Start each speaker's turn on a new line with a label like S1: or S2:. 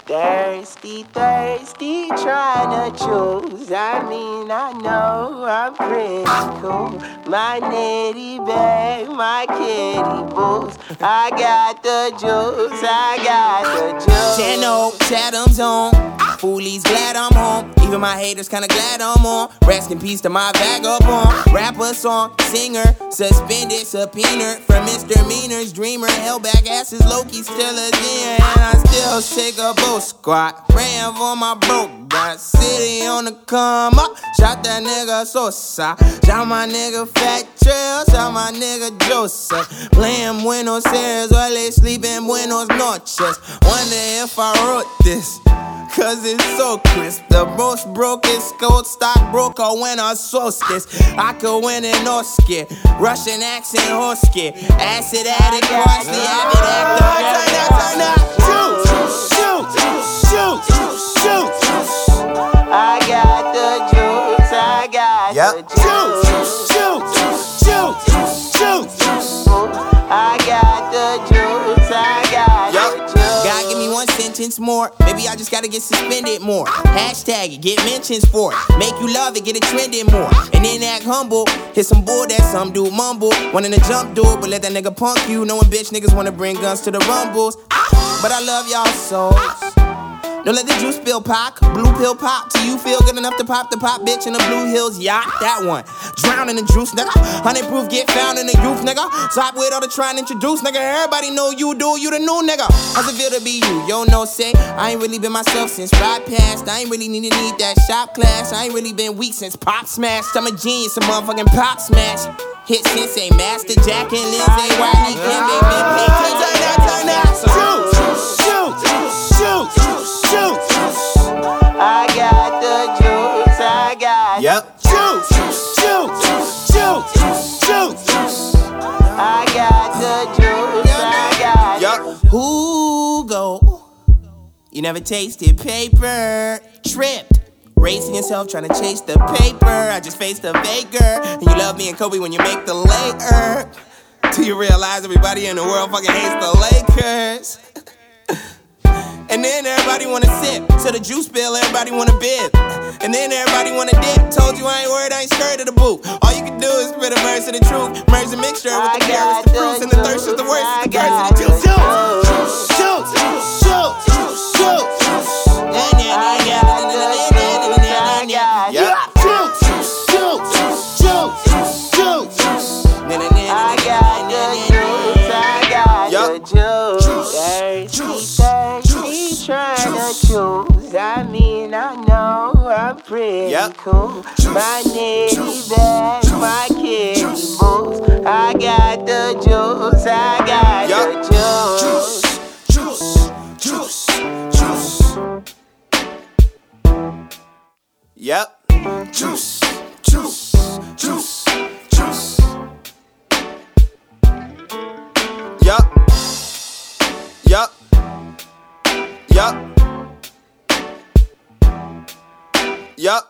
S1: Thirsty, thirsty, trying to choose. I mean, I know I'm pretty cool. My nitty bag, my kitty boots. I got the juice, I got the juice.
S2: 10-0, Chatham's on. Foolies glad I'm home. Even my haters kinda glad I'm on. Rest in peace to my vagabond. Rapper, song, singer, suspended, subpoenaed for misdemeanors. Dreamer, held back asses, Loki still a zen. And I still shake a bull squat. Praying for my broke. Got city on the come up. Shot that nigga Sosa. Shot my nigga Fat Trail. Shot my nigga Joseph. Playing Buenos Aires while they sleep in Buenos Noches. Wonder if I wrote this, cause it's so crisp. The most brokest gold stockbroker when I source this. I could win an Oscar. Russian accent Hosky. Acid addict, parsley, avid actor. Shoot.
S1: I got the juice, I got the juice. I got the juice, I got the juice.
S2: God, give me one sentence more. Maybe I just gotta get suspended more. Hashtag it, get mentions for it. Make you love it, get it trending more. And then act humble. Hit some bull that some dude mumble. Wanting to jump do it, but let that nigga punk you. Knowing bitch niggas wanna bring guns to the rumbles. But I love y'all souls. Don't let the juice spill pop, blue pill pop till you feel good enough to pop the pop bitch in the Blue Hills yacht. That one. Drown in the juice, nigga. 100 proof get found in the youth, nigga. Stop with all the trying to introduce, nigga. Everybody know you do, you the new nigga. How's it feel to be you? Yo, no say. I ain't really been myself since ride past. I ain't really need that shop class. I ain't really been weak since pop smashed. I'm a genius, a motherfucking pop smash. Hit Sensei, Master Jack and Lindsay, Wiley, Kim, they been paid. Turn that. Shoot.
S1: I got the juice, I got
S2: Yep.
S1: Juice. I got the juice, I got
S2: Who go? You never tasted paper. Tripped. Racing yourself, trying to chase the paper. I just faced a baker. And you love me and Kobe when you make the Laker. Till you realize everybody in the world fucking hates the Lakers. And then everybody wanna sip. So the juice spill, everybody wanna bib. And then everybody wanna dip. Told you I ain't worried, I ain't scared of the boot. All you can do is spit a verse of the truth. Merge the mixture with the carrots, the fruits, and the thirst is the worst. Is the curse of the juice. Shoot.
S1: Choose. I mean, I know I'm pretty cool. My nitty bag, my kitty boots. I got the juice, I got the juice.
S2: Yep. Juice. Yup.